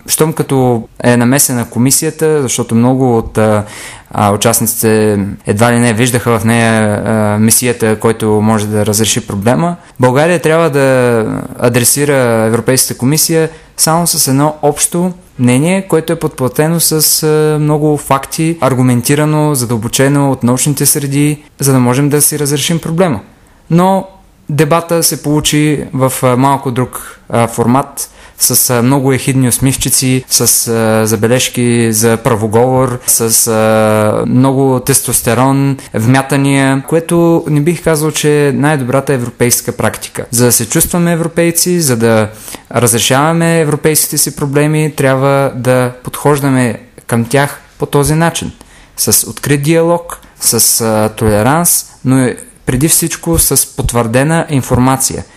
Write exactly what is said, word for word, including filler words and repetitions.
щом като е намесена комисията, защото много от а, а, участниците едва ли не виждаха в нея а, месията, който може да разреши проблема, България трябва да адресира Европейската комисия само с едно общо мнение, което е подплатено с а, много факти, аргументирано, задълбочено от научните среди, за да можем да си разрешим проблема. Но дебата се получи в а, малко друг а, формат, с а, много ехидни усмивчици, с а, забележки за правоговор, с а, много тестостерон, вмятания, което не бих казал, че е най-добрата европейска практика. За да се чувстваме европейци, за да разрешаваме европейските си проблеми, трябва да подхождаме към тях по този начин. С открит диалог, с а, толеранс, но преди всичко с потвърдена информация.